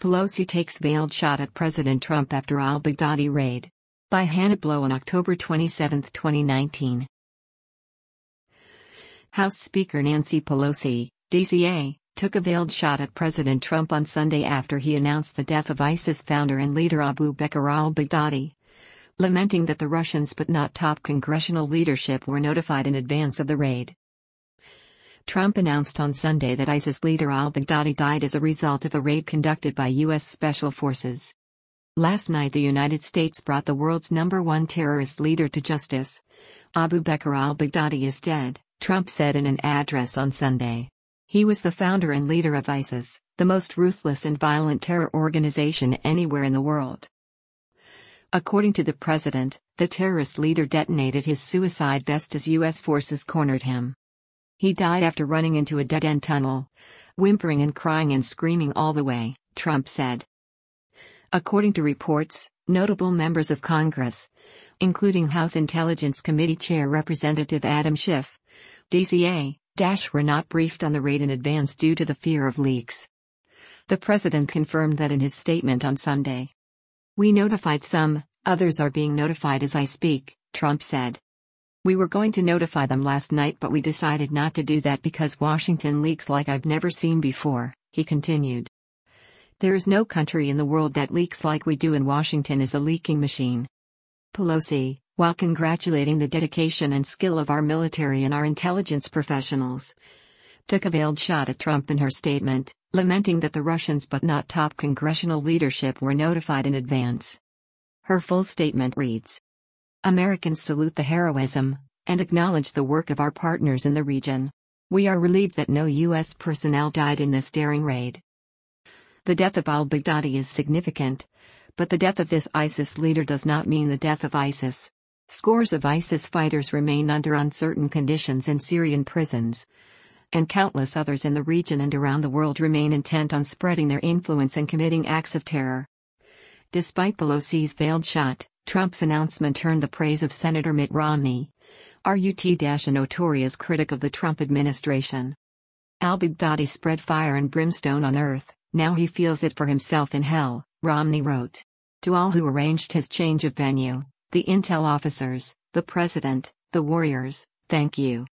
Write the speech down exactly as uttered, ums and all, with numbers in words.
Pelosi takes veiled shot at President Trump after al-Baghdadi raid. By Hannah Blow on October twenty-seventh, twenty nineteen. House Speaker Nancy Pelosi, D C A, took a veiled shot at President Trump on Sunday after he announced the death of ISIS founder and leader Abu Bakr al-Baghdadi, lamenting that the Russians but not top congressional leadership were notified in advance of the raid. Trump announced on Sunday that ISIS leader al-Baghdadi died as a result of a raid conducted by U S Special Forces. Last night the United States brought the world's number one terrorist leader to justice. Abu Bakr al-Baghdadi is dead, Trump said in an address on Sunday. He was the founder and leader of ISIS, the most ruthless and violent terror organization anywhere in the world. According to the president, the terrorist leader detonated his suicide vest as U S forces cornered him. He died after running into a dead-end tunnel, whimpering and crying and screaming all the way, Trump said. According to reports, notable members of Congress, including House Intelligence Committee Chair Representative Adam Schiff, D C A, were not briefed on the raid in advance due to the fear of leaks. The president confirmed that in his statement on Sunday. "We notified some, others are being notified as I speak," Trump said. "We were going to notify them last night but we decided not to do that because Washington leaks like I've never seen before," he continued. "There is no country in the world that leaks like we do and Washington is a leaking machine." Pelosi, while congratulating the dedication and skill of our military and our intelligence professionals, took a veiled shot at Trump in her statement, lamenting that the Russians but not top congressional leadership were notified in advance. Her full statement reads, "Americans salute the heroism and acknowledge the work of our partners in the region. We are relieved that no U S personnel died in this daring raid. The death of al-Baghdadi is significant, but the death of this ISIS leader does not mean the death of ISIS. Scores of ISIS fighters remain under uncertain conditions in Syrian prisons, and countless others in the region and around the world remain intent on spreading their influence and committing acts of terror." Despite Pelosi's veiled shot, Trump's announcement earned the praise of Senator Mitt Romney, R U T a notorious critic of the Trump administration. "Al-Baghdadi spread fire and brimstone on earth, now he feels it for himself in hell," Romney wrote. "To all who arranged his change of venue, the intel officers, the president, the warriors, thank you.